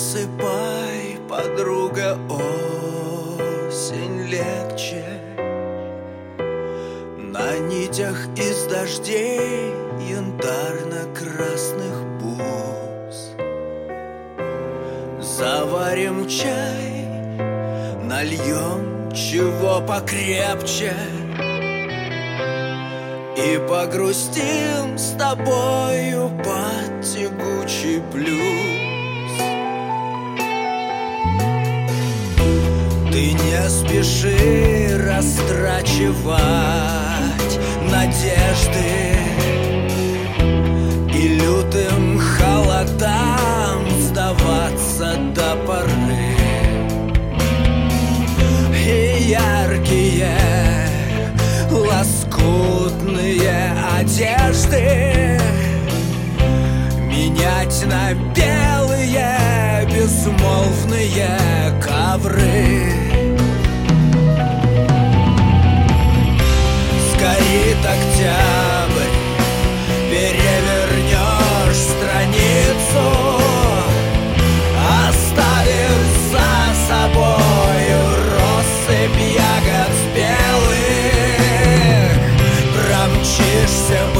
Засыпай, подруга, осень легче. На нитях из дождей янтарно-красных бус заварим чай, нальем чего покрепче и погрустим с тобою под тягучий блюз. Ты не спеши растрачивать надежды и лютым холодам сдаваться до поры. И яркие лоскутные одежды менять на белые безмолвные ковры. Сгорит октябрь, перевернешь страницу, оставив за собою россыпь ягод спелых. Промчишься